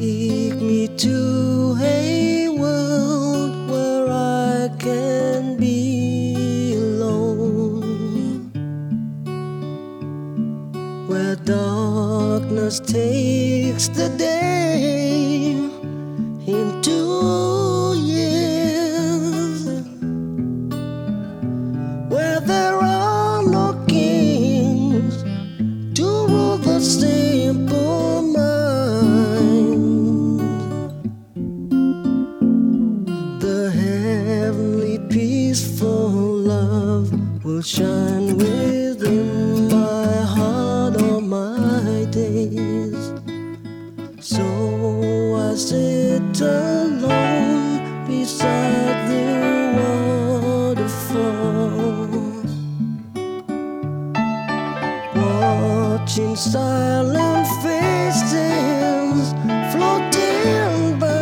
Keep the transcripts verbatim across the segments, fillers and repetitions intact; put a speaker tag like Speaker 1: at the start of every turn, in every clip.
Speaker 1: Take me to a world where I can be alone, where darkness takes the day into years, where there are no kings to rule the simple mind. The heavenly peaceful love will shine within my heart all my days. So I sit alone beside the waterfall, watching silent faces floating by.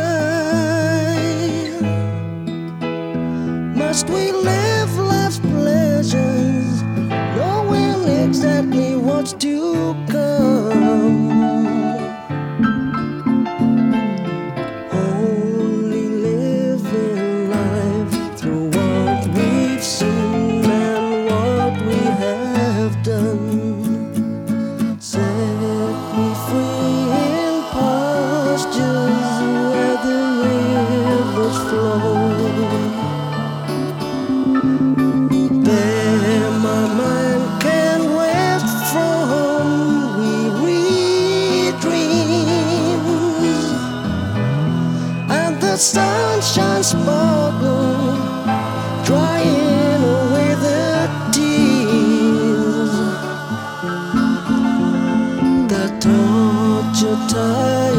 Speaker 1: Must we live life's pleasures, knowing exactly what's to come? Only living life through what we've seen and what we have done. Set me free in pastures where the rivers flow. There my mind can rest from weary dreams, and the sunshine sparkle drying away the tears that torture time.